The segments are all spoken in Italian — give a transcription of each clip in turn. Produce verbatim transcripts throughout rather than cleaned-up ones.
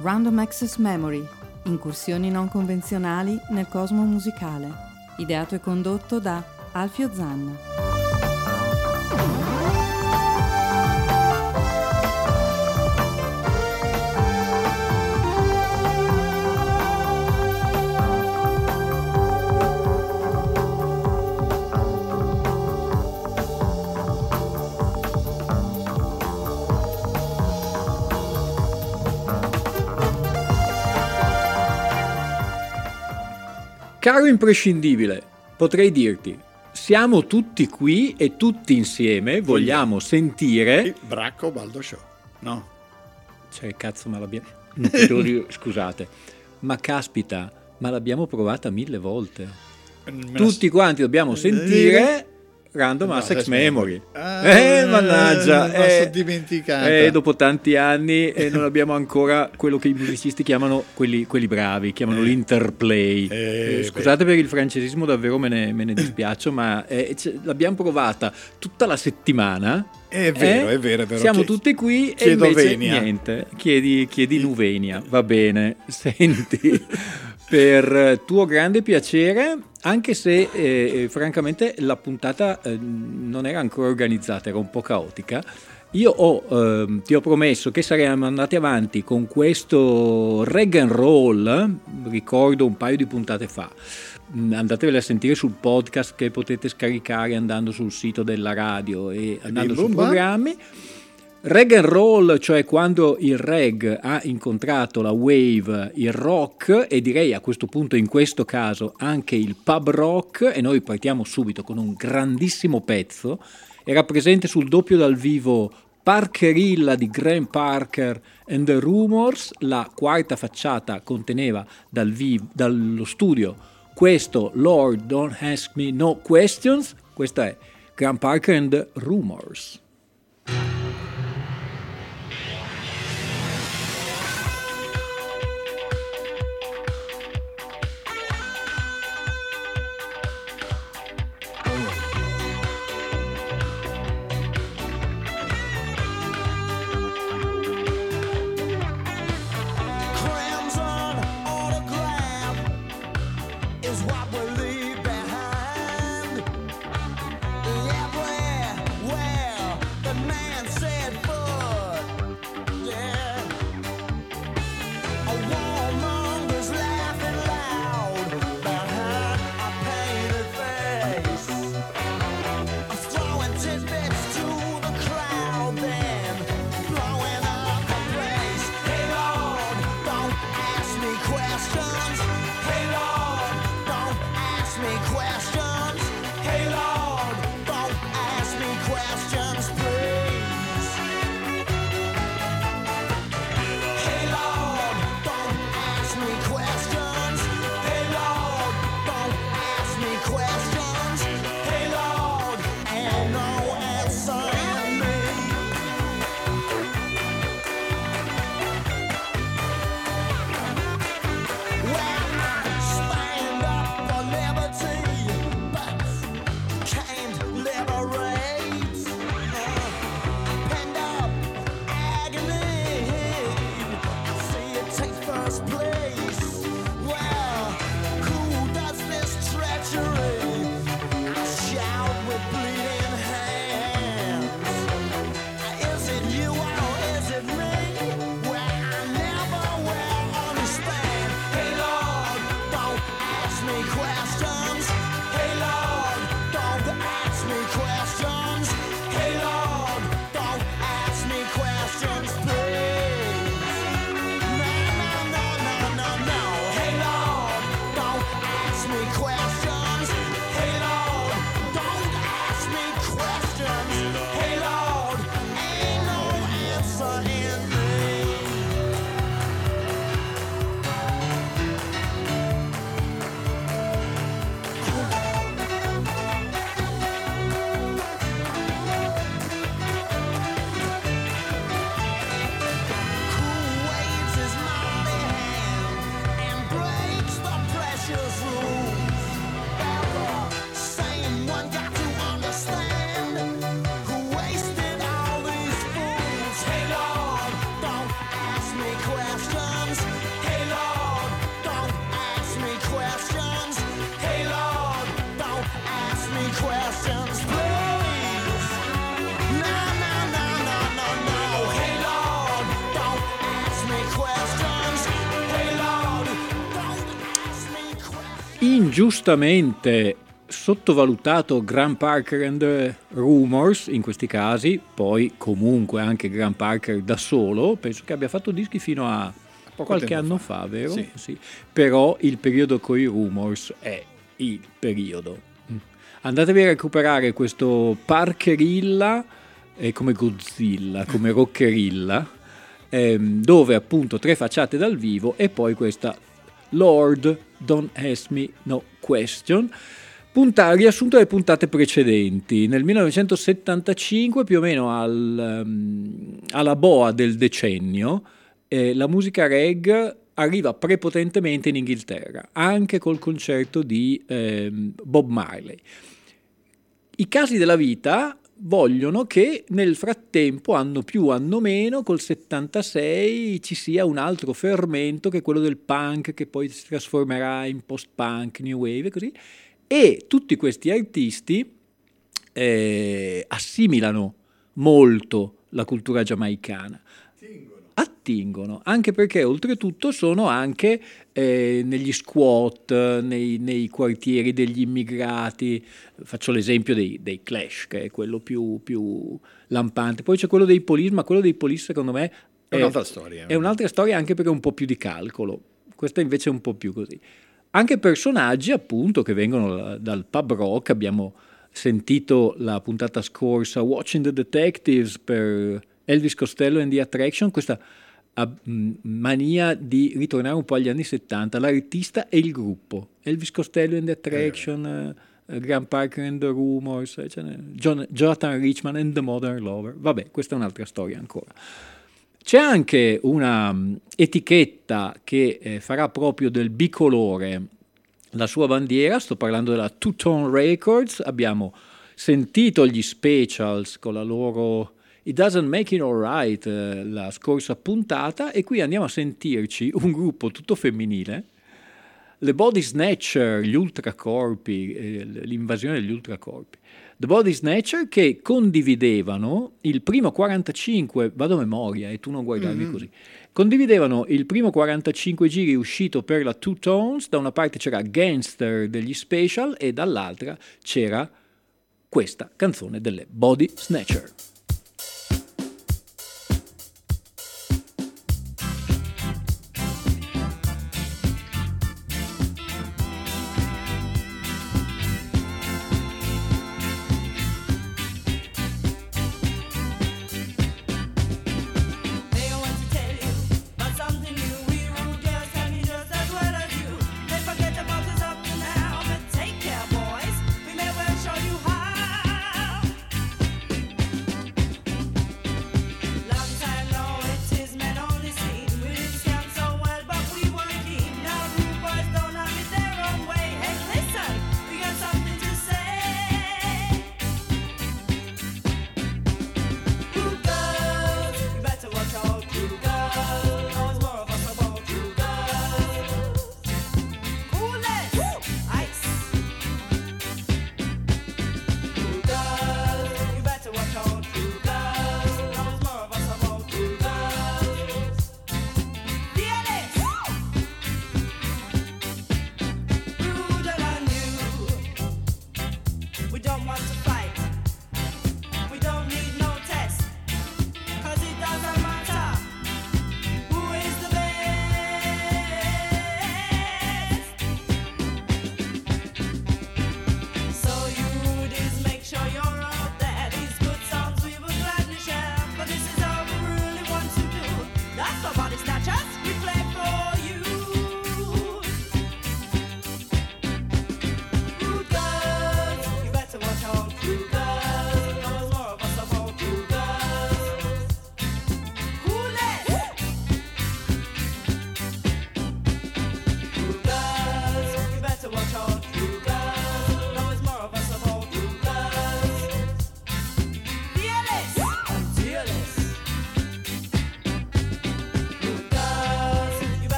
Random Access Memory, incursioni non convenzionali nel cosmo musicale, ideato e condotto da Alfio Zanna. Caro imprescindibile, potrei dirti, siamo tutti qui e tutti insieme vogliamo sentire... Il Bracco Baldo Show, no? Cioè, cazzo, ma l'abbiamo... Non potevo dire, scusate, ma caspita, ma l'abbiamo provata mille volte. Tutti quanti dobbiamo sentire... Random no, Access Memory. Memory. Ah, eh, mannaggia. Mi eh, sono dimenticato. Eh, dopo tanti anni e eh, non abbiamo ancora quello che i musicisti chiamano, quelli, quelli bravi, chiamano eh, l'interplay. Eh, eh, scusate beh. per il francesismo, davvero me ne, me ne dispiaccio, ma eh, l'abbiamo provata tutta la settimana. È vero, eh, è vero, è vero. Siamo Chied- tutti qui e chiedo invece venia. niente. Chiedi, chiedi Nuvenia, va bene. Senti, per tuo grande piacere, anche se eh, francamente la puntata eh, non era ancora organizzata, era un po' caotica, io ho, eh, ti ho promesso che saremmo andati avanti con questo rag and roll, ricordo un paio di puntate fa, andatevele a sentire sul podcast che potete scaricare andando sul sito della radio e andando sui programmi. Rag and roll, cioè quando il rag ha incontrato la wave, il rock e direi a questo punto, in questo caso, anche il pub rock, e noi partiamo subito con un grandissimo pezzo. Era presente sul doppio dal vivo Parkerilla di Graham Parker and the Rumors, la quarta facciata conteneva dal vivo, dallo studio questo Lord Don't Ask Me No Questions, questa è Graham Parker and the Rumors. Well, ingiustamente sottovalutato Graham Parker and the Rumors in questi casi, poi comunque anche Graham Parker da solo, penso che abbia fatto dischi fino a Poco qualche tempo anno fa, fa, vero? sì. Sì. Però il periodo con i Rumors è il periodo. Andatevi a recuperare questo Parkerilla, è come Godzilla, come Rockerilla, ehm, dove appunto tre facciate dal vivo e poi questa Lord Don't Ask Me No Question. Punta, riassunto delle puntate precedenti, nel millenovecentosettantacinque, più o meno al, um, alla boa del decennio, eh, la musica reggae arriva prepotentemente in Inghilterra, anche col concerto di eh, Bob Marley. I casi della vita vogliono che nel frattempo, anno più, anno meno, col settantasei ci sia un altro fermento che è quello del punk, che poi si trasformerà in post-punk, new wave e così. E tutti questi artisti eh, assimilano molto la cultura giamaicana. Attingono, anche perché oltretutto sono anche eh, negli squat, nei, nei quartieri degli immigrati. Faccio l'esempio dei, dei Clash, che è quello più, più lampante. Poi c'è quello dei Police, ma quello dei Police secondo me è, è un'altra storia. È un'altra storia, anche perché è un po' più di calcolo. Questa invece è un po' più così. Anche personaggi appunto che vengono dal pub rock. Abbiamo sentito la puntata scorsa Watching the Detectives per Elvis Costello and the Attraction, questa uh, mania di ritornare un po' agli anni settanta, l'artista e il gruppo, Elvis Costello and the Attraction, uh, uh, Graham Parker and the Rumors, cioè, John, Jonathan Richman and the Modern Lover. Vabbè, questa è un'altra storia ancora. C'è anche una um, etichetta che eh, farà proprio del bicolore la sua bandiera, sto parlando della Two Tone Records. Abbiamo sentito gli Specials con la loro It Doesn't Make It Alright eh, la scorsa puntata, e qui andiamo a sentirci un gruppo tutto femminile, le Body Snatcher, gli ultracorpi, eh, l'invasione degli ultracorpi. The Body Snatcher, che condividevano il primo quarantacinque, vado a memoria e tu non guardarmi mm-hmm. così, condividevano il primo quarantacinque giri uscito per la Two Tones. Da una parte c'era Gangster degli Special e dall'altra c'era questa canzone delle Body Snatcher.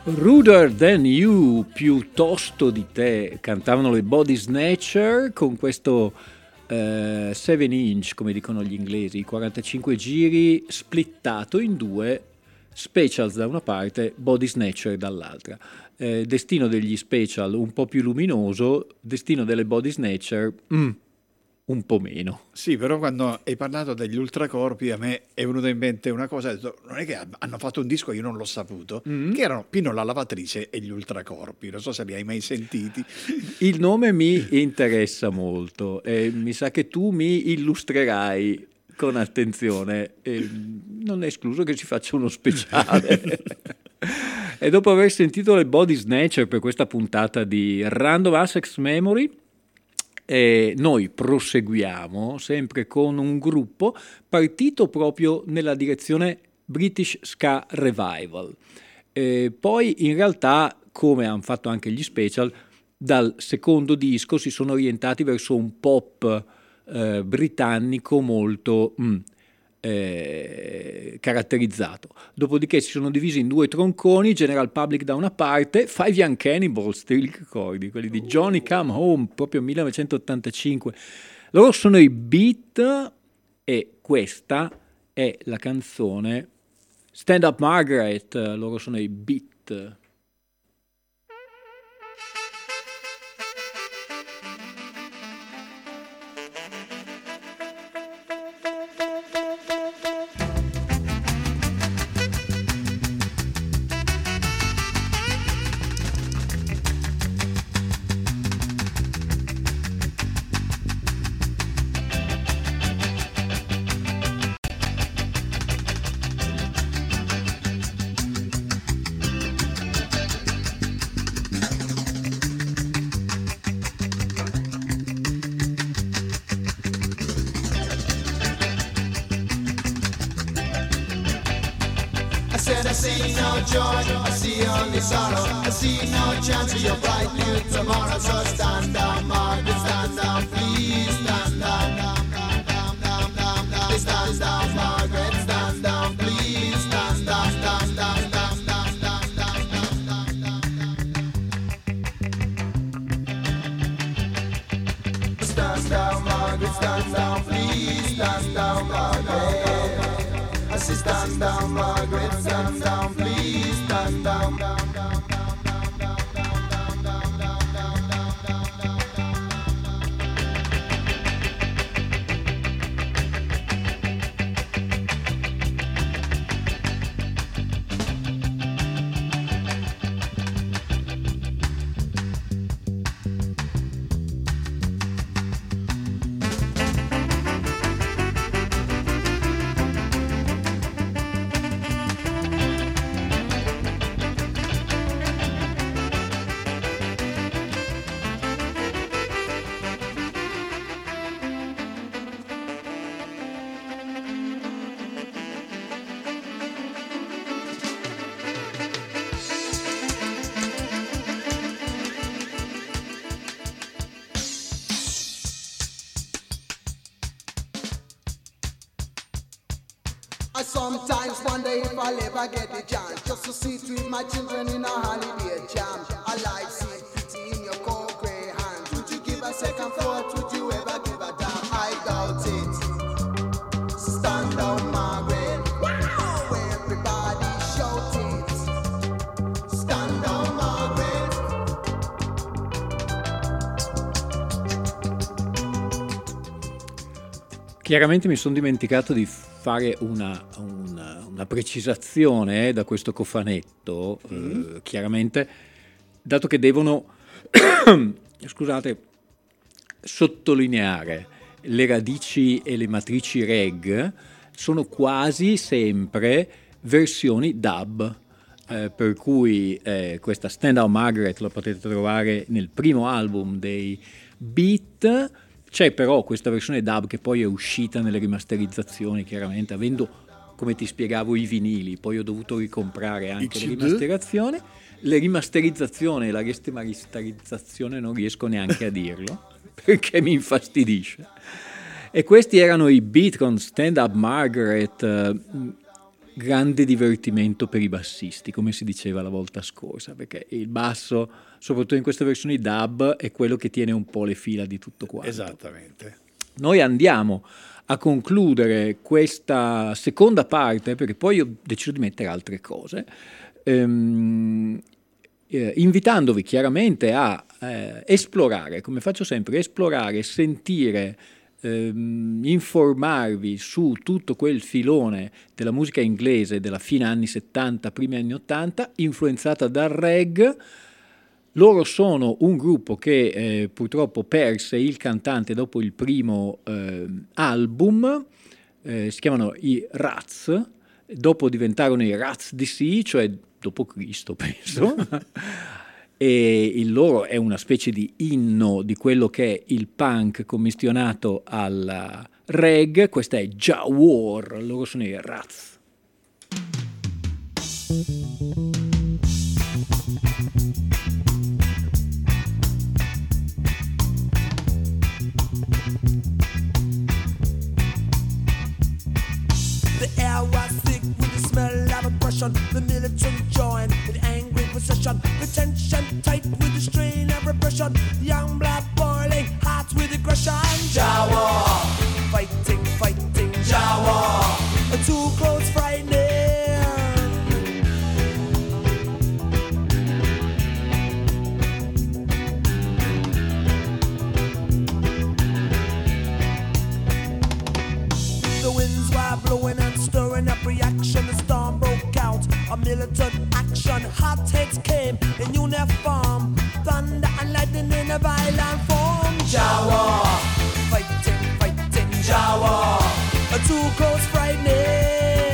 Ruder Than You, più tosto di te, cantavano le Body Snatcher con questo eh, seven inch, come dicono gli inglesi, quarantacinque giri splittato in due, Specials da una parte, Body Snatcher dall'altra. Eh, destino degli Special un po' più luminoso, destino delle Body Snatcher mm, un po' meno. Sì, però quando hai parlato degli ultracorpi a me è venuta in mente una cosa, ho detto, non è che hanno fatto un disco, io non l'ho saputo, mm-hmm. che erano Pino la lavatrice e gli ultracorpi, non so se li hai mai sentiti. Il nome mi interessa molto e mi sa che tu mi illustrerai con attenzione, e non è escluso che ci faccia uno speciale. E dopo aver sentito le Body Snatcher per questa puntata di Random Access Memory, E noi proseguiamo sempre con un gruppo partito proprio nella direzione British Ska Revival. E poi in realtà, come hanno fatto anche gli Special, dal secondo disco si sono orientati verso un pop eh, britannico molto mm, eh, caratterizzato. Dopodiché si sono divisi in due tronconi, General Public da una parte, Five Young Cannibals, te li ricordi? Quelli di Johnny Come Home, proprio millenovecentottantacinque. Loro sono i Beat e questa è la canzone Stand Up Margaret, loro sono i Beat. I sometimes wonder if I'll ever get the chance just to sit with my children in a holiday jam. A life seems pretty in your cold grey hands. Would you give a second thought? Would you ever give a damn? I doubt it. So stand down, Margaret. Wow! Everybody shout it. Stand down, Margaret. Chiaramente mi sono dimenticato di fare una, una, una precisazione eh, da questo cofanetto, mm. eh, chiaramente, dato che devono, scusate, sottolineare le radici e le matrici reg, sono quasi sempre versioni dub, eh, per cui eh, questa Stand Out Margaret la potete trovare nel primo album dei Beat. C'è però questa versione dub che poi è uscita nelle rimasterizzazioni, chiaramente, avendo, come ti spiegavo, i vinili, poi ho dovuto ricomprare anche le rimasterizzazioni. Le rimasterizzazioni e la remasterizzazione non riesco neanche a dirlo, perché mi infastidisce. E questi erano i Beat con Stand Up Margaret. grande divertimento per i bassisti, come si diceva la volta scorsa, perché il basso, soprattutto in queste versioni dub, è quello che tiene un po' le fila di tutto quanto. Esattamente. Noi andiamo a concludere questa seconda parte, perché poi ho deciso di mettere altre cose, ehm, eh, invitandovi chiaramente a eh, esplorare, come faccio sempre, esplorare, sentire, ehm, informarvi su tutto quel filone della musica inglese della fine anni settanta, primi anni ottanta, influenzata dal reggae. Loro sono un gruppo che eh, purtroppo perse il cantante dopo il primo eh, album, eh, si chiamano i Rats, dopo diventarono i Rats D C, cioè dopo Cristo penso, e il loro è una specie di inno di quello che è il punk commissionato al reggae. Questa è Jah War, loro sono i Rats. The air was thick with the smell of oppression. The military joined in angry procession. The tension tight with the strain of repression. Young blood boiling, hearts with aggression. Jah War, fighting, fighting, Jah War. Too close, frightening. The winds were blowing and stirring up reaction. The storm broke out. A militant action. Hot heads came in uniform. Thunder and lightning in a violent form. Jah War, fighting, fighting, Jah War. Too close, frightening.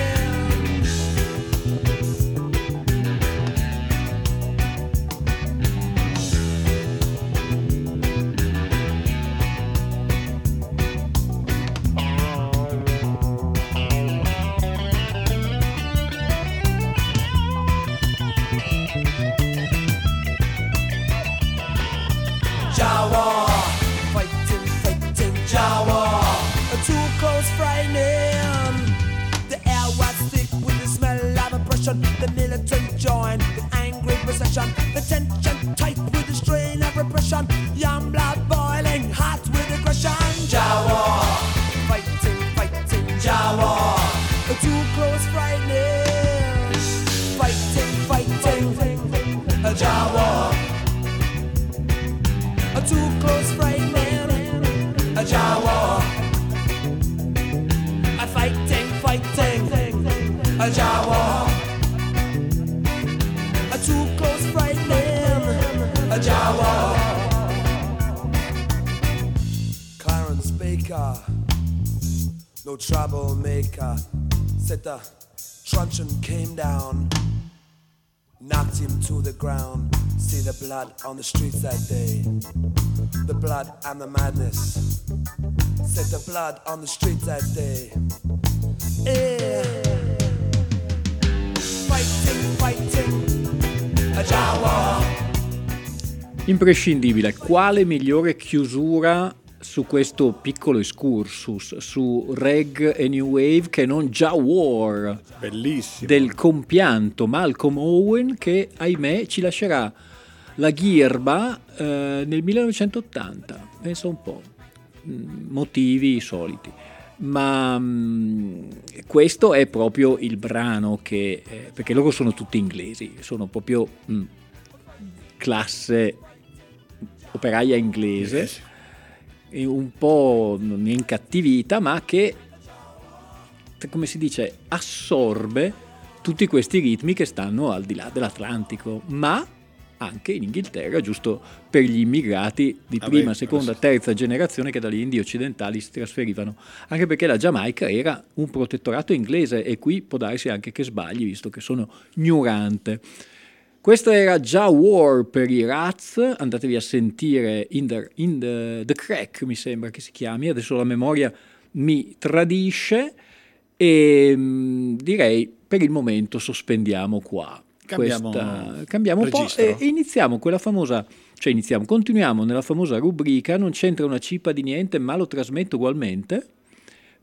Jah War, fighting, fighting, Jah War. Too close, frightening. The air was thick with the smell of oppression. The militant joined in angry procession. The tension tight with the strain of repression. Young blood boiling, hot with aggression. Jah War, fighting, fighting, Jah War. Too close, frightening. Fighting, fighting, Jah War. Too close, frightening, a Jah War. A fighting, fighting, a Jah War. A too close, frightening, a Jah War. Clarence Baker, no troublemaker. Said the truncheon came down, knocked him to the ground. See the blood on the streets that day. The blood and the madness. Said the blood on the streets that day. Yeah. Fighting, fighting, a Jah War. Imprescindibile. Quale migliore chiusura su questo piccolo excursus su reggae e new wave che non Jah War? Bellissimo. Del compianto Malcolm Owen, che ahimè ci lascerà la ghirba eh, nel millenovecentottanta. Pensa un po', motivi soliti, ma mh, questo è proprio il brano che eh, perché loro sono tutti inglesi, sono proprio mh, classe operaia inglese, yes. E un po' non è incattivita, ma che, come si dice, assorbe tutti questi ritmi che stanno al di là dell'Atlantico, ma anche in Inghilterra, giusto per gli immigrati di ah prima, beh, seconda, terza generazione che dalle Indie occidentali si trasferivano, anche perché la Giamaica era un protettorato inglese, e qui può darsi anche che sbagli, visto che sono ignorante. Questo era Jah War per i Rats, andatevi a sentire In the, in the, the Crack, mi sembra che si chiami, adesso la memoria mi tradisce, e mh, direi per il momento sospendiamo qua. Cambiamo, questa, cambiamo un registro. po' e iniziamo quella famosa, cioè iniziamo, continuiamo nella famosa rubrica, non c'entra una cippa di niente, ma lo trasmetto ugualmente.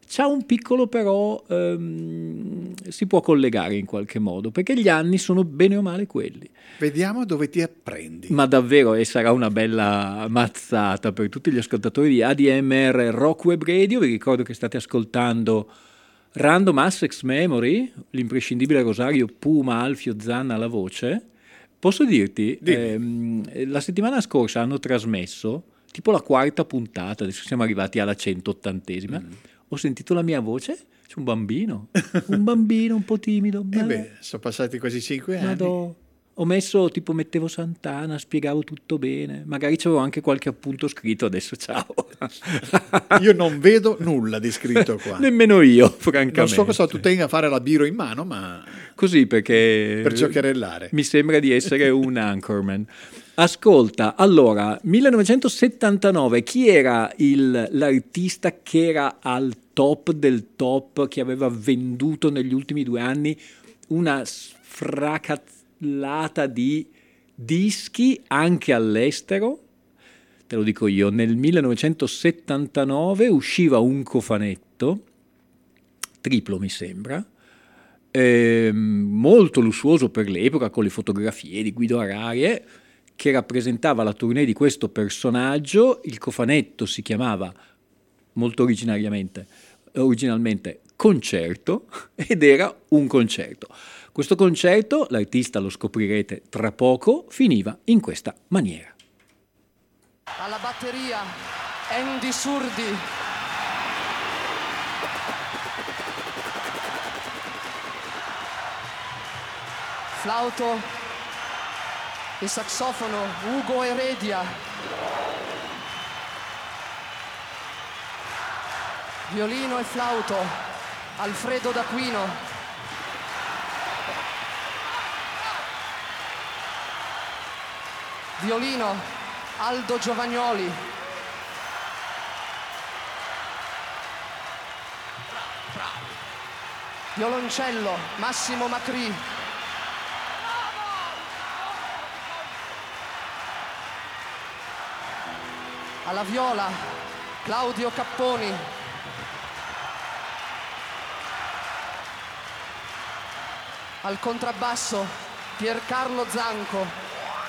c'ha un piccolo però, ehm, si può collegare in qualche modo, perché gli anni sono bene o male quelli. Vediamo dove ti apprendi. Ma davvero, e sarà una bella mazzata per tutti gli ascoltatori di A D M R Rock Web Radio. Vi ricordo che state ascoltando Random Access Memory, l'imprescindibile Rosario Puma, Alfio Zanna alla voce. Posso dirti, ehm, la settimana scorsa hanno trasmesso tipo la quarta puntata, adesso siamo arrivati alla centottantesima, mm. ho sentito la mia voce, c'è un bambino, un bambino un po' timido. Eh beh, sono passati quasi cinque anni. Madò. Ho messo, tipo mettevo Sant'Ana, spiegavo tutto bene, magari c'avevo anche qualche appunto scritto, adesso ciao. Io non vedo nulla di scritto qua. Nemmeno io, francamente. Non so cosa tu tenga a fare la biro in mano, ma... Così, perché... Per giocherellare. Mi sembra di essere un anchorman. Ascolta, allora, millenovecentosettantanove, chi era il, l'artista che era al top del top, che aveva venduto negli ultimi due anni una sfracazzata di dischi anche all'estero? Te lo dico io, nel millenovecentosettantanove usciva un cofanetto triplo, mi sembra, eh, molto lussuoso per l'epoca, con le fotografie di Guido Ararie, che rappresentava la tournée di questo personaggio. Il cofanetto si chiamava molto originariamente originalmente Concerto, ed era un concerto. Questo concerto, l'artista lo scoprirete tra poco, finiva in questa maniera. Alla batteria Andy Surdi. Flauto e saxofono Ugo Heredia. Violino e flauto Alfredo D'Aquino. Violino Aldo Giovagnoli. Violoncello Massimo Macri. Alla viola Claudio Capponi. Al contrabbasso Piercarlo Zanco.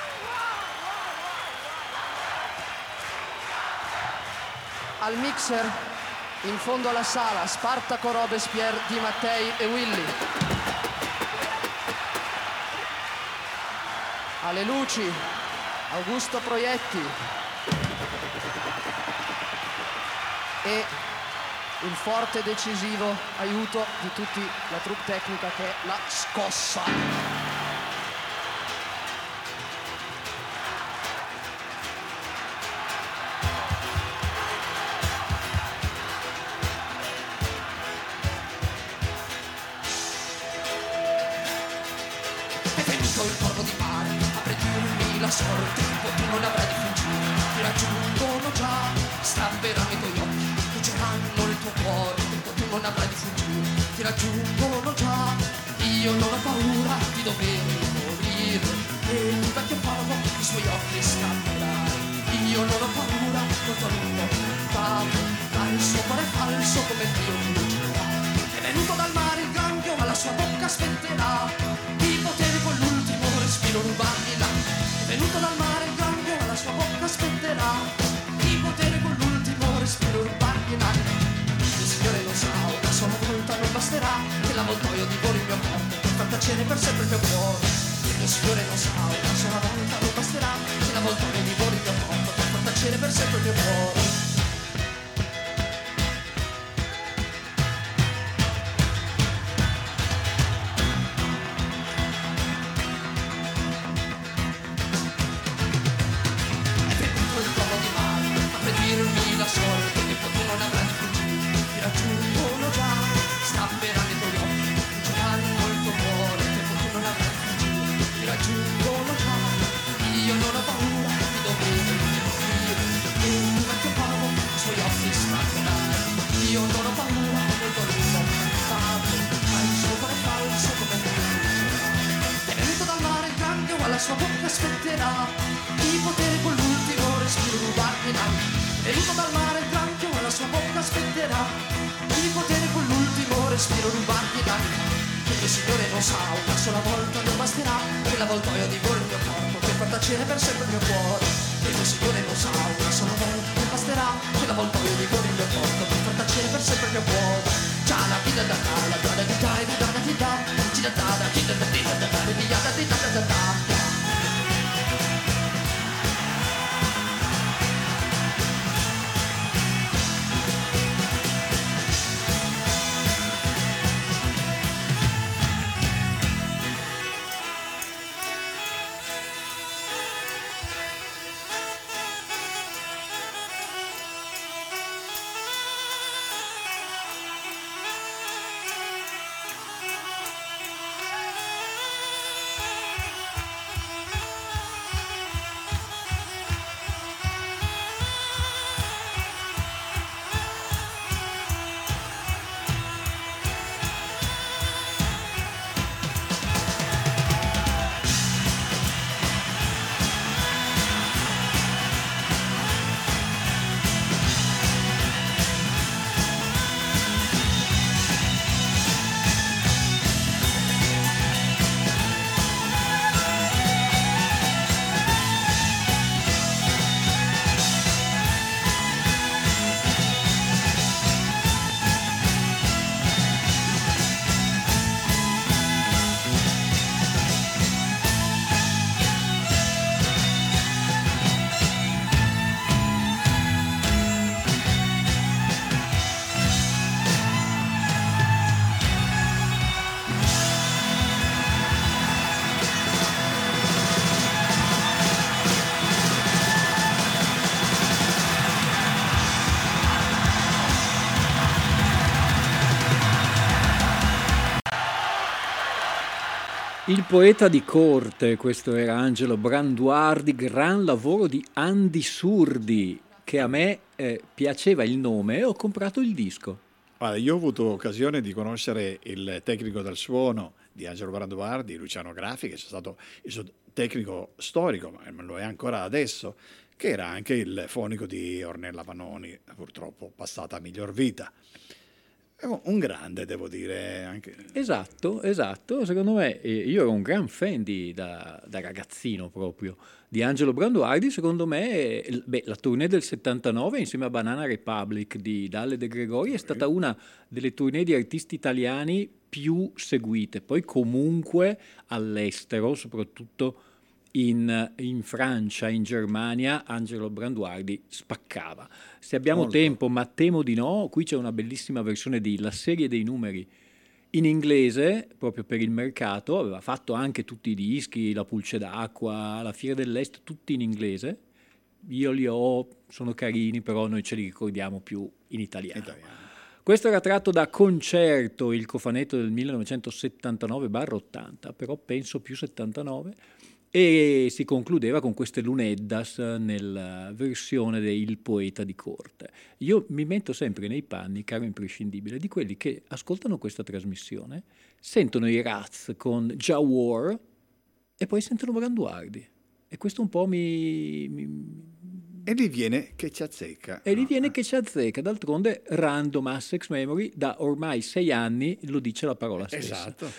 Al mixer, in fondo alla sala, Spartaco Robespierre, Di Mattei e Willy. Alle luci, Augusto Proietti. E il forte e decisivo aiuto di tutti la troupe tecnica, che è la Scossa. Sorte, tu non avrai di fuggire, ti raggiungono già, stamperanno i tuoi occhi, leggeranno il tuo cuore, tu non avrai di fuggire, ti raggiungono già, io non ho paura di dover morire, e il vecchio corvo i suoi occhi stamperai, io non ho paura, molto a lungo, pago, dal suo cuore falso come Dio ti giurerà, è venuto dal mare il granchio, ma la sua bocca smetterà, di potere con l'ultimo respiro rubargli là. Venuto dal mare il granchio, la sua bocca aspetterà di potere con l'ultimo respiro rubargli in aria. Il Signore lo sa, una sola volta non basterà che l'avvoltoio divori il mio corpo per far tacere per sempre il mio cuore. Il Signore lo sa, una sola volta non basterà che l'avvoltoio divori il mio corpo per far tacere per sempre il mio cuore. Sua bocca aspetterà di potere con l'ultimo respiro rubarmi in aria. E l'uso dal mare il granchio alla sua bocca aspetterà di poter con l'ultimo respiro rubargli l'acqua. Che il Signore non sa, una sola volta non basterà, che l'avvoltoio divora il mio corpo per far tacere per sempre il mio cuore. Che il Signore non sa, una sola volta non basterà, che l'avvoltoio divora il mio corpo per far tacere per sempre il mio cuore. Ciao la vita da da la da da di da di da di da ci da da da ci da da di da da da di da da di da da da. Il poeta di corte, questo era Angelo Branduardi, gran lavoro di Andy Surdi, che a me eh, piaceva il nome e ho comprato il disco. Guarda, io ho avuto occasione di conoscere il tecnico del suono di Angelo Branduardi, Luciano Graffi, che è stato il suo tecnico storico, ma lo è ancora adesso, che era anche il fonico di Ornella Vanoni, purtroppo passata a miglior vita. Un grande, devo dire. Anche. Esatto, esatto. Secondo me, eh, io ero un gran fan di, da, da ragazzino proprio, di Angelo Branduardi. Secondo me, eh, beh, la tournée del settantanove insieme a Banana Republic di Dalle De Gregori è stata una delle tournée di artisti italiani più seguite. Poi comunque all'estero, soprattutto in, in Francia, in Germania, Angelo Branduardi spaccava. Se abbiamo Molto. tempo, ma temo di no, qui c'è una bellissima versione di La serie dei numeri in inglese, proprio per il mercato. Aveva fatto anche tutti i dischi, La pulce d'acqua, La fiera dell'Est, tutti in inglese. Io li ho, sono carini, però noi ce li ricordiamo più in italiano. Italiano. Questo era tratto da Concerto, il cofanetto del millenovecentosettantanove ottanta, però penso più settantanove, e si concludeva con queste luneddas nella versione del poeta di corte. Io mi metto sempre nei panni, caro imprescindibile, di quelli che ascoltano questa trasmissione, sentono i Rats con Jawar e poi sentono Branduardi. E questo un po' mi... mi E gli viene che ci azzecca. E gli viene che ci azzecca. D'altronde Random Access Memory da ormai sei anni lo dice la parola stessa. Esatto.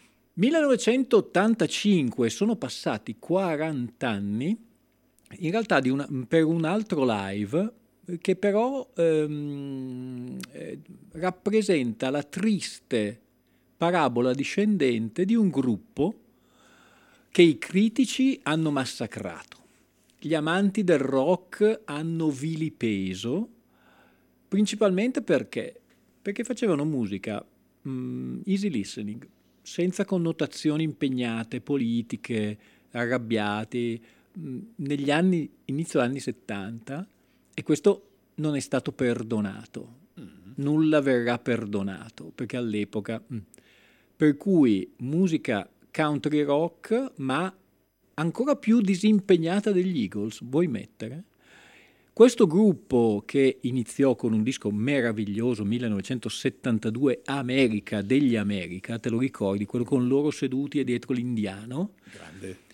millenovecentottantacinque, sono passati quaranta anni, in realtà di una, per un altro live che però ehm, eh, rappresenta la triste parabola discendente di un gruppo che i critici hanno massacrato, gli amanti del rock hanno vilipeso, principalmente perché, perché facevano musica mm, easy listening, senza connotazioni impegnate, politiche, arrabbiati, negli anni, inizio anni settanta, e questo non è stato perdonato. Mm. Nulla verrà perdonato, perché all'epoca... Mm. Per cui musica country rock, ma ancora più disimpegnata degli Eagles, vuoi mettere? Questo gruppo, che iniziò con un disco meraviglioso, millenovecentosettantadue, America degli America, te lo ricordi? Quello con loro seduti e dietro l'indiano? Grande.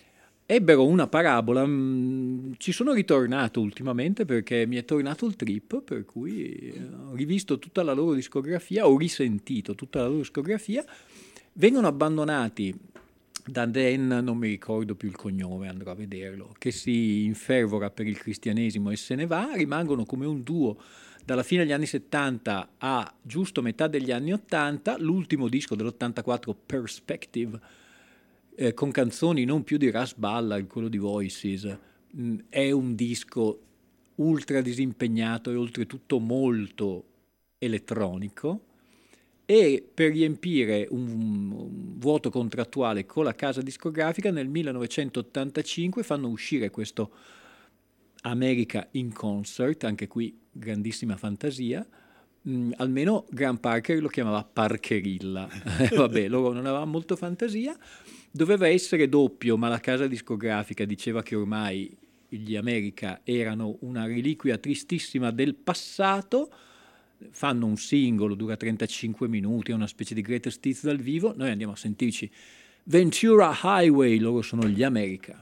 ebbero una parabola. Mh, ci sono ritornato ultimamente perché mi è tornato il trip, per cui ho rivisto tutta la loro discografia, ho risentito tutta la loro discografia. Vengono abbandonati da Dan, non mi ricordo più il cognome, andrò a vederlo, che si infervora per il cristianesimo e se ne va. Rimangono come un duo dalla fine degli anni settanta a giusto metà degli anni ottanta. L'ultimo disco dell'ottantaquattro, Perspective, eh, con canzoni non più di Russ Ballard, quello di Voices, mh, è un disco ultra disimpegnato e oltretutto molto elettronico. E per riempire un, un vuoto contrattuale con la casa discografica, nel millenovecentottantacinque fanno uscire questo America in Concert, anche qui grandissima fantasia. Mm, almeno Graham Parker lo chiamava Parkerilla. Vabbè, loro non avevano molto fantasia. Doveva essere doppio, ma la casa discografica diceva che ormai gli America erano una reliquia tristissima del passato. Fanno un singolo, dura trentacinque minuti, è una specie di greatest hits dal vivo. Noi andiamo a sentirci Ventura Highway, loro sono gli America.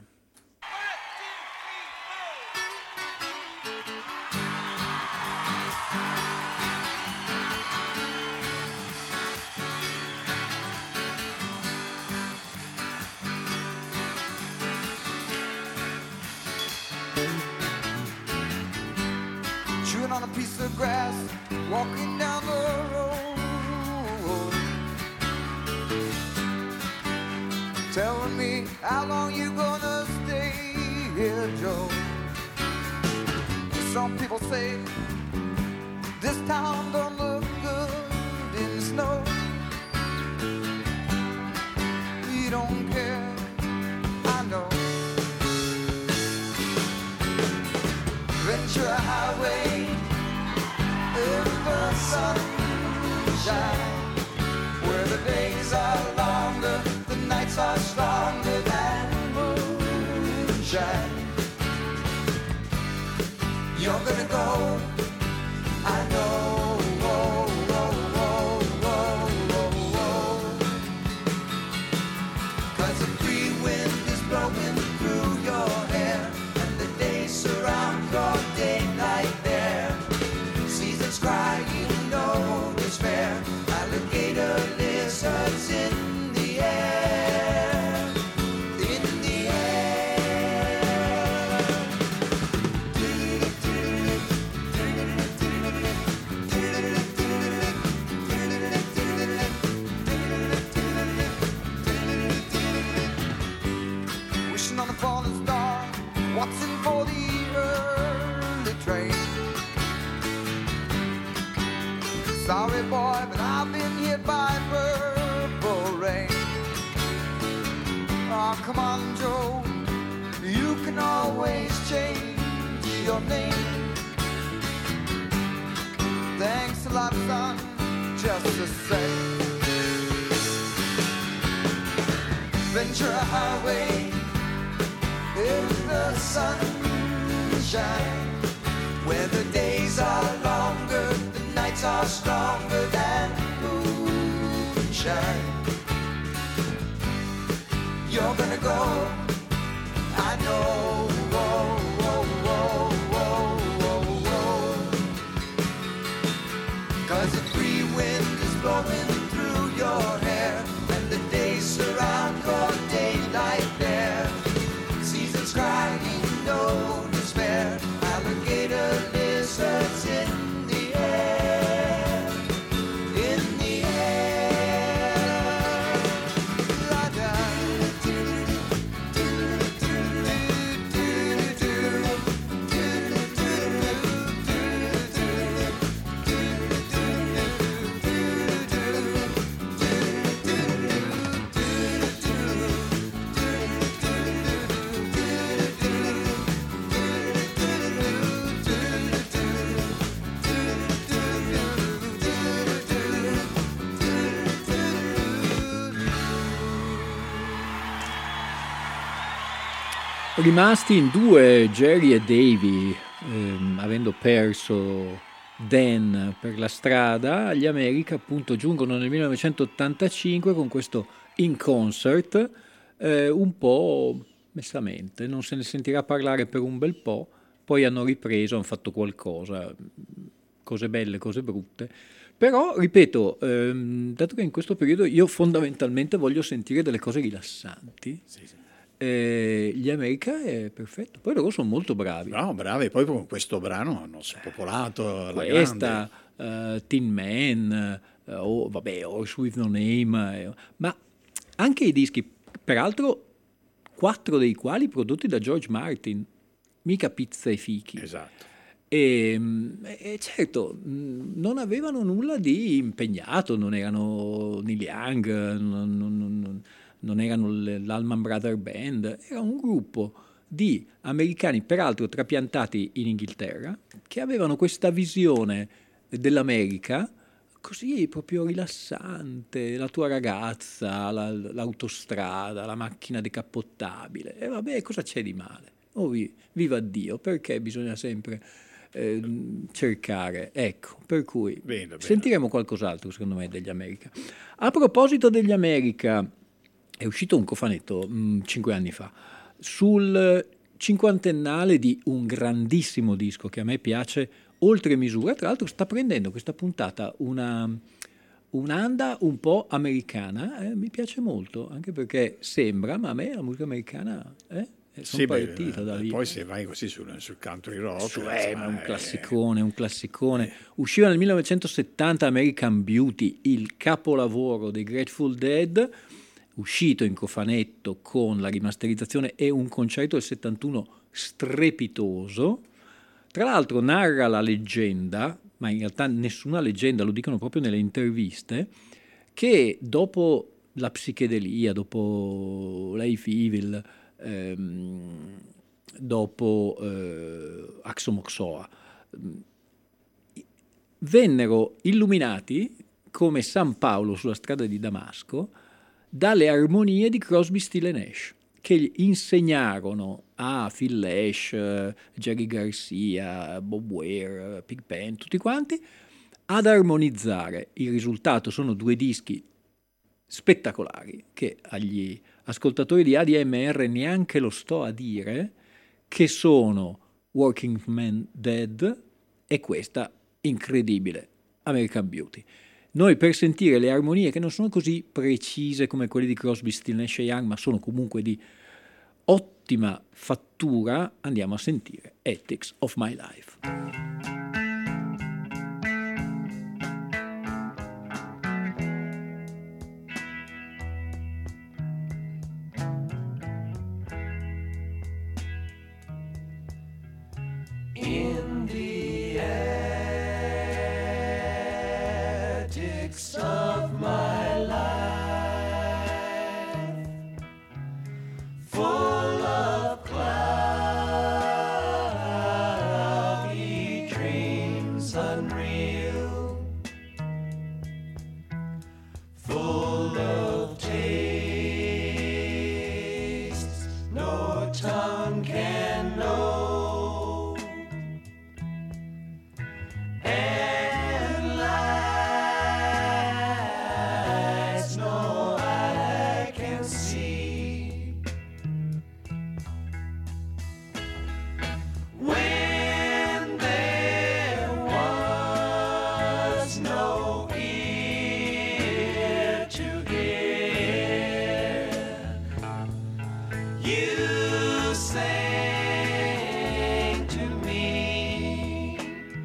Chewing on a piece of grass, walking down the road, telling me how long you gonna stay here, Joe. Some people say this town don't look good in the snow. You don't care, I know. Ventura Highway in the sunshine, where the days are longer, the nights are stronger than moonshine. You're gonna go, I know, oh, oh, oh, oh, oh, oh. 'Cause the free wind is blowing through your hair, and the days surround your day-night there. Seasons crying, no despair, alligator lizards in the air, in the air. Wishing on a falling star, watching for the early train. Sorry boy, but I've been hit by purple rain. Oh, come on, Joe, you can always change your name. Thanks a lot, son, just the same. Ventura Highway in the sunshine, where the days are longer, the nights are stronger than moonshine. You're gonna go, I know, oh, oh, oh, oh, oh, oh. 'Cause the free wind is blowing through your hair, and the days surround your daylight there. Seasons crying, no despair, alligator lizards in the air, in the air. La da. Rimasti in due, Jerry e Davy, ehm, avendo perso Dan per la strada, gli America appunto giungono nel millenovecentottantacinque con questo In Concert, eh, un po' messamente, non se ne sentirà parlare per un bel po', poi hanno ripreso, hanno fatto qualcosa, cose belle, cose brutte. Però, ripeto, ehm, dato che in questo periodo io fondamentalmente voglio sentire delle cose rilassanti, Sì, sì. eh, gli America è perfetto. Poi loro sono molto bravi. No, bravi, poi con questo brano hanno spopolato la Questa, grande. uh, Tin Man, uh, o vabbè, Horse with No Name, eh, ma anche i dischi, peraltro quattro dei quali prodotti da George Martin, mica pizza e fichi. Esatto. E, e certo, non avevano nulla di impegnato, non erano Neil Young, non, non, non erano l'Allman Brothers Band, era un gruppo di americani, peraltro trapiantati in Inghilterra, che avevano questa visione dell'America così proprio rilassante, la tua ragazza, la, l'autostrada, la macchina decappottabile, e vabbè, cosa c'è di male? Oh, viva Dio, perché bisogna sempre eh, cercare, ecco, per cui bene, bene. sentiremo qualcos'altro secondo me degli America. A proposito degli America, è uscito un cofanetto mh, cinque anni fa sul cinquantennale di un grandissimo disco che a me piace oltre misura, tra l'altro sta prendendo questa puntata una un'anda un po' americana, eh, mi piace molto, anche perché sembra, ma a me la musica americana eh, sono Sì, beh, partita da lì. poi se vai così sul, sul country rock, Su, eh, insomma, ma un è- classicone, un classicone. Usciva nel millenovecentosettanta American Beauty, il capolavoro dei Grateful Dead, uscito in cofanetto con la rimasterizzazione e un concerto del settantuno strepitoso. Tra l'altro narra la leggenda, ma in realtà nessuna leggenda, lo dicono proprio nelle interviste, che dopo la psichedelia, dopo Life Evil, ehm, dopo eh, Axomoxoa, vennero illuminati come San Paolo sulla strada di Damasco dalle armonie di Crosby, Still e Nash, che gli insegnarono a Phil Lesh, eh, Jerry Garcia, Bob Weir, Pigpen, tutti quanti, ad armonizzare. Il risultato sono due dischi spettacolari che agli ascoltatori di A D M R neanche lo sto a dire, che sono Working Man Dead e questa incredibile American Beauty. Noi, per sentire le armonie che non sono così precise come quelle di Crosby, Still, Nash e Young, ma sono comunque di ottima fattura, andiamo a sentire Ethics of My Life. In the attics of my life, full of cloudy dreams unreal, full of tastes no tongue can know, and lights no eye can see. When there was no ear to hear, you sang to me.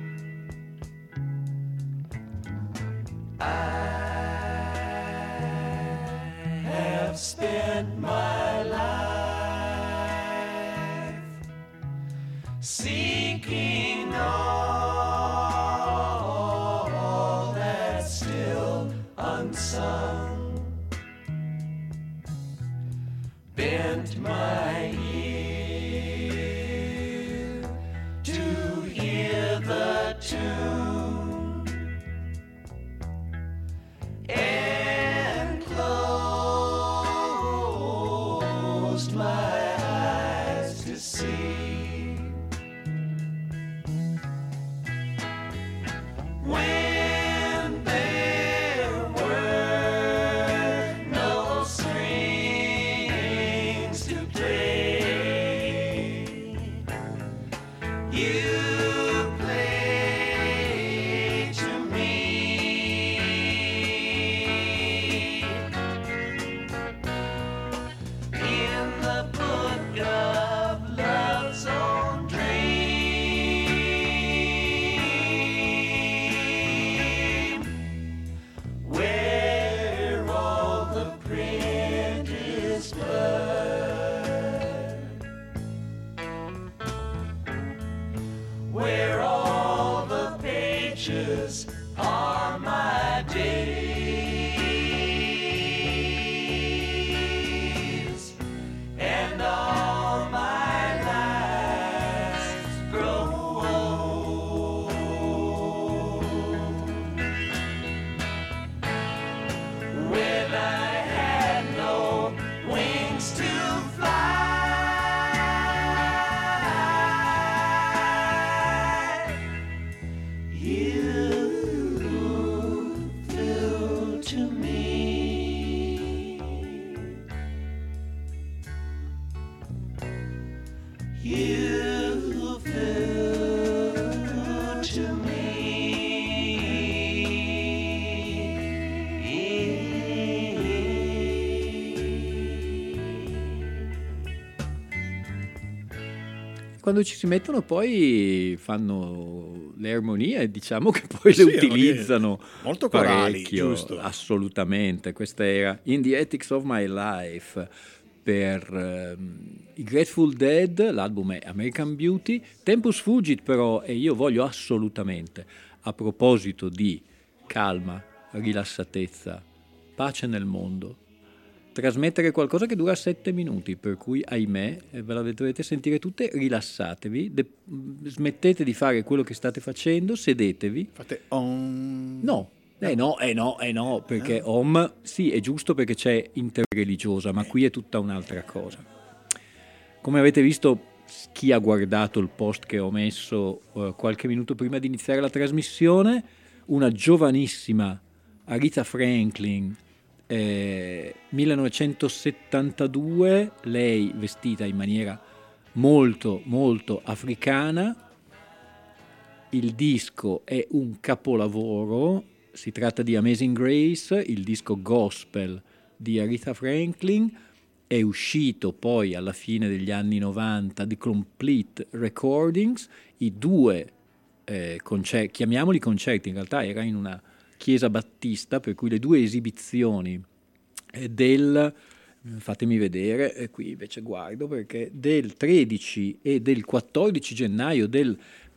I have spent my life seeking all that's still unsung, bent my ear to hear the tune, and closed my eyes to see. When there were no strings to play, you flew to me. Quando ci si mettono poi fanno le armonie, diciamo che poi Sì, le utilizzano molto corali, parecchio, giusto. assolutamente. Questa era In the Ethics of My Life per ehm, i Grateful Dead, l'album è American Beauty. Tempus Fugit però, e io voglio assolutamente, a proposito di calma, rilassatezza, pace nel mondo, trasmettere qualcosa che dura sette minuti, per cui ahimè eh, ve la dovete sentire tutte, rilassatevi, de- smettete di fare quello che state facendo, sedetevi. Fate om. No, eh no, eh no, eh no, perché om sì è giusto perché c'è interreligiosa, ma qui è tutta un'altra cosa. Come avete visto, chi ha guardato il post che ho messo eh, qualche minuto prima di iniziare la trasmissione, una giovanissima Aretha Franklin, Eh, millenovecentosettantadue, lei vestita in maniera molto molto africana. Il disco è un capolavoro, si tratta di Amazing Grace, il disco gospel di Aretha Franklin, è uscito poi alla fine degli anni novanta di Complete Recordings, i due eh, concerti, chiamiamoli concerti, in realtà era in una chiesa battista, per cui le due esibizioni del, fatemi vedere, e qui invece guardo perché del tredici e del quattordici gennaio del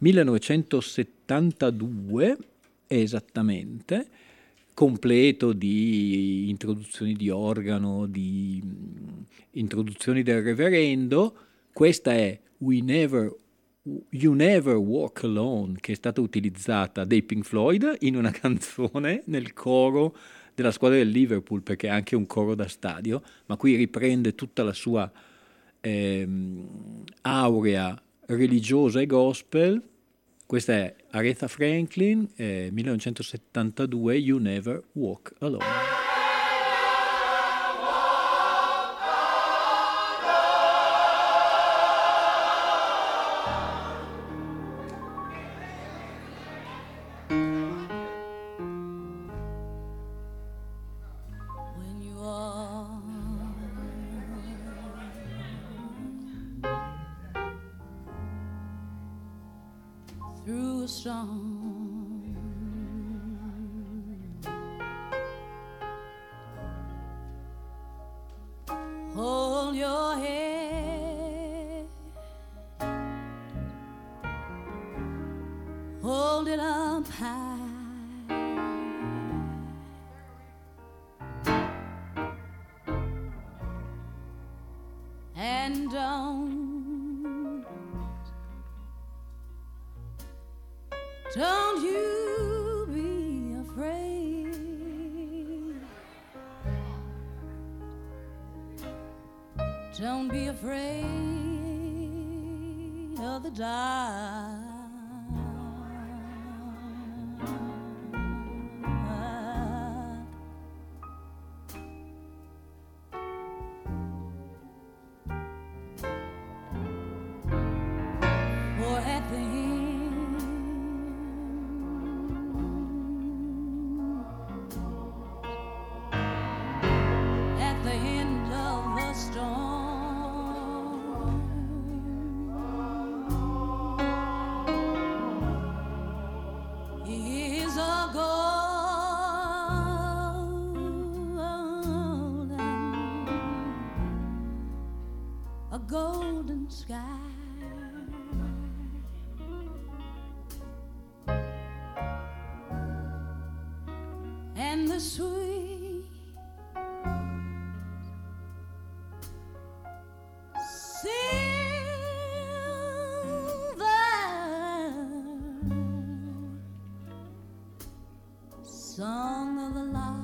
millenovecentosettantadue esattamente, completo di introduzioni di organo, di introduzioni del reverendo. Questa è We Never You Never Walk Alone, che è stata utilizzata dai Pink Floyd in una canzone nel coro della squadra del Liverpool, perché è anche un coro da stadio, ma qui riprende tutta la sua ehm, aurea religiosa e gospel. Questa è Aretha Franklin, eh, millenovecentosettantadue, You Never Walk Alone. Through a storm, hold your head, hold it up high, and don't Don't you be afraid. Don't be afraid of the dark. For at the end the end of the storm, is a golden, a golden sky, and the sweet song of the lark.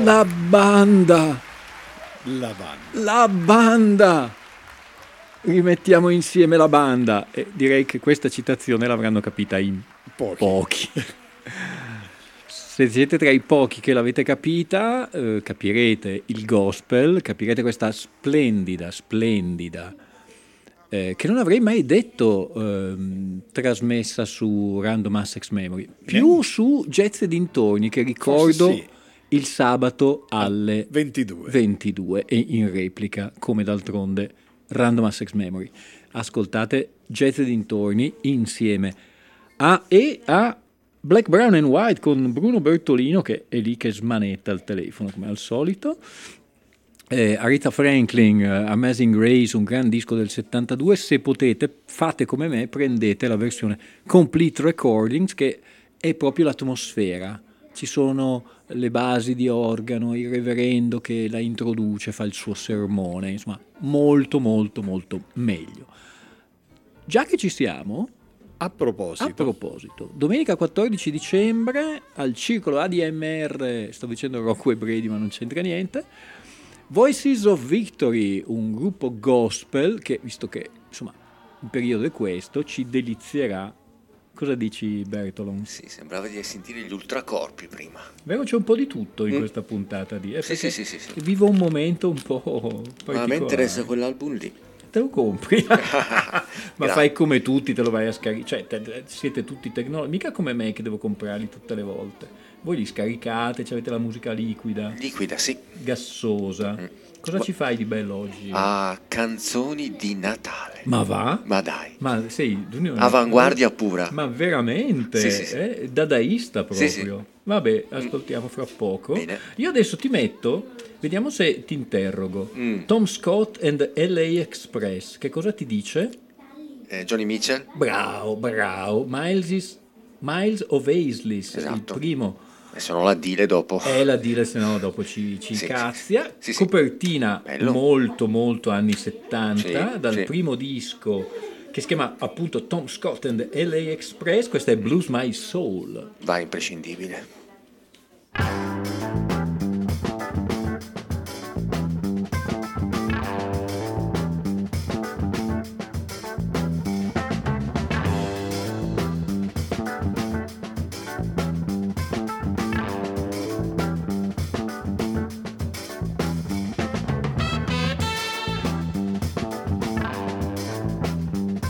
La banda! La banda. La banda! Rimettiamo insieme la banda. E direi che questa citazione l'avranno capita in Pochi. pochi. Se siete tra i pochi che l'avete capita, eh, capirete il gospel, capirete questa splendida, splendida, eh, che non avrei mai detto ehm, trasmessa su Random Access Memory, più Eh. su Jazz e dintorni, che ricordo Forse sì. il sabato alle ventidue. ventidue e in replica, come d'altronde Random Access Memory. Ascoltate Jazz e dintorni insieme a e a Black, Brown and White con Bruno Bertolino, che è lì che smanetta il telefono come al solito. eh, Aretha Franklin, uh, Amazing Grace, un gran disco del settantadue. Se potete, fate come me, prendete la versione Complete Recordings, che è proprio l'atmosfera. Ci sono le basi di organo, il reverendo che la introduce, fa il suo sermone, insomma molto molto molto meglio. Già che ci siamo, A proposito, a proposito, domenica quattordici dicembre al Circolo A D M R, sto dicendo Rocco e Brady ma non c'entra niente, Voices of Victory, un gruppo gospel che, visto che insomma il periodo è questo, ci delizierà. Cosa dici, Bertolon? Sì, sembrava di sentire gli ultracorpi prima. Vero, c'è un po' di tutto in Mm. questa puntata di... eh, Sì, perché sì, sì, sì, sì. Vivo un momento un po' particolare. Ma a me interessa quell'album lì. Te lo compri? Ma Grazie. fai come tutti, te lo vai a scaricare. Cioè, te- te- siete tutti tecnologi. Mica come me che devo comprarli tutte le volte. Voi li scaricate, avete la musica liquida, Liquida, sì. gassosa. Cosa Ma- ci fai di bello oggi? Ah, canzoni di Natale. Ma va? Ma dai. Ma sei... tu ne- Avanguardia pura. Ma veramente? Sì, sì, sì. Eh? Dadaista proprio. Sì, sì. Vabbè, ascoltiamo fra poco. Bene. Io adesso ti metto, vediamo se ti interrogo. Mm. Tom Scott and L A Express. Che cosa ti dice? Eh, Johnny Mitchell? Bravo, bravo. Miles, is, Miles of Aislis, Esatto. il primo. Adesso non la dile dopo. È la dire, se no dopo ci, ci Sì, incazzia. sì, sì. Copertina Bello. molto molto anni settanta, Sì, dal sì. primo disco che si chiama appunto Tom Scott and L A Express. Questa è Blues My Soul. Vai, imprescindibile.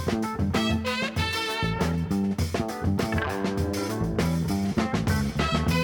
Thank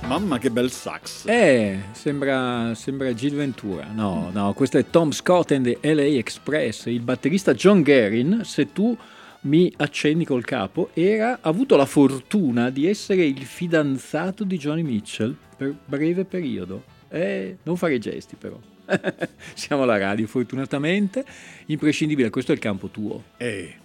Mamma che bel sax. Eh, sembra, sembra Gil Ventura. No, no, questo è Tom Scott and the L A Express. Il batterista John Guerin, se tu mi accenni col capo, era ha avuto la fortuna di essere il fidanzato di Joni Mitchell per breve periodo. Eh, non fare gesti però. Siamo alla radio, fortunatamente. Imprescindibile, questo è il campo tuo. Eh,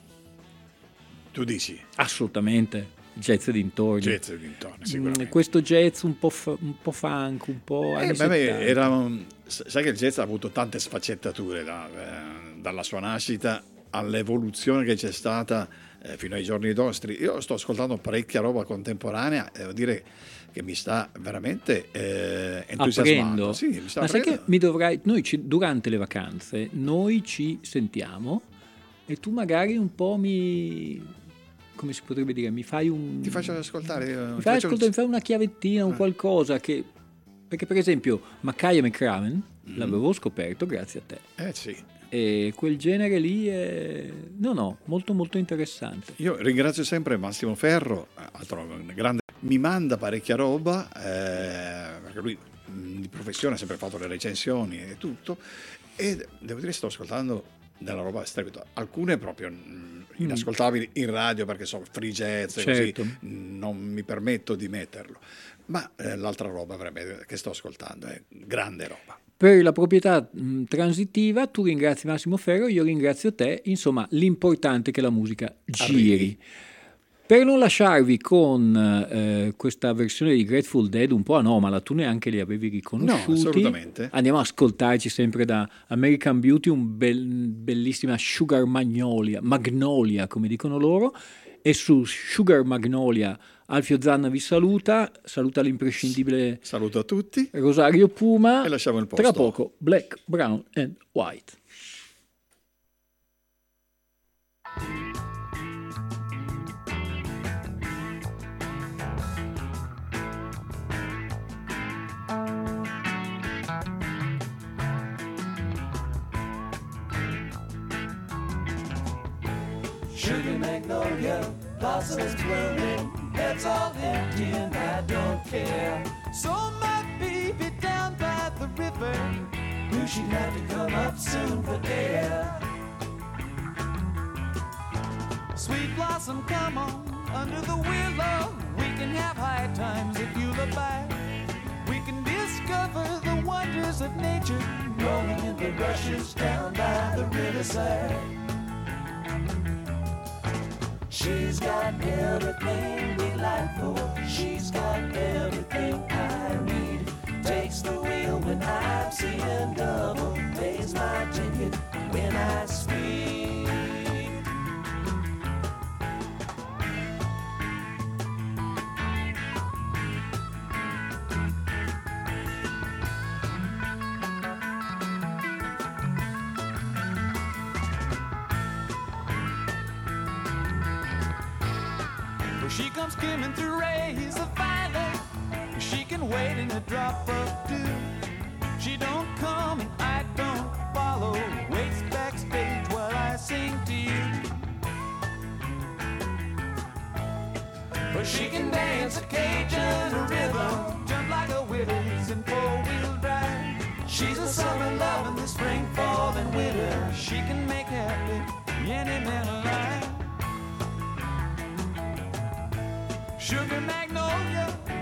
tu dici? Assolutamente. Jazz e dintorni. Jazz e dintorni, sicuramente. Mm, questo jazz un po', fa, un po' funk, un po' Eh, anni beh, era un, sai che il jazz ha avuto tante sfaccettature da, eh, dalla sua nascita all'evoluzione che c'è stata eh, fino ai giorni nostri. Io sto ascoltando parecchia roba contemporanea, devo dire che mi sta veramente eh, entusiasmando. Sì, mi sta Ma sai aprendo. che mi dovrai, noi ci, durante le vacanze noi ci sentiamo e tu magari un po' mi, come si potrebbe dire, mi fai un... Ti faccio ascoltare. Mi ti fai, faccio- ascoltare, mi fai una chiavettina, un Ah. qualcosa che... Perché per esempio Makaya McCraven Mm. l'avevo scoperto grazie a te. Eh sì. E quel genere lì è... No, no, molto molto interessante. Io ringrazio sempre Massimo Ferro, altro grande, mi manda parecchia roba, eh, perché lui mh, di professione ha sempre fatto le recensioni e tutto, e devo dire sto ascoltando della roba strepitosa, alcune proprio mh, inascoltabili in radio perché sono free jazz e Certo. così, mh, non mi permetto di metterlo, ma eh, l'altra roba veramente che sto ascoltando è grande roba. Per la proprietà mh, transitiva tu ringrazi Massimo Ferro, io ringrazio te, insomma l'importante è che la musica giri. Arrivi. Per non lasciarvi con eh, questa versione di Grateful Dead un po' anomala, tu neanche li avevi riconosciuti. No, assolutamente. Andiamo a ascoltarci sempre da American Beauty, un bel, bellissima Sugar Magnolia, Magnolia come dicono loro, e su Sugar Magnolia Alfio Zanna vi saluta, saluta l'imprescindibile Saluto a tutti Rosario Puma. e lasciamo il posto. Tra poco Black, Brown and White. Sugar magnolia, blossoms blooming, heads all empty and I don't care. So my baby down by the river, knew she'd have to come up soon for air. Sweet blossom, come on, under the willow, we can have high times if you look back. We can discover the wonders of nature, rolling in the rushes down by the riverside. She's got everything delightful. She's got everything I need. Takes the wheel when I'm seeing double. Pays my ticket when I speak. She comes skimming through rays of violet. She can wait in a drop of dew. She don't come and I don't follow. Waits backstage while I sing to you. But she can dance a Cajun rhythm, jump like a Willis in four-wheel drive. She's a summer love in the spring, fall, and winter. She can make happy any man alive. Sugar magnolia,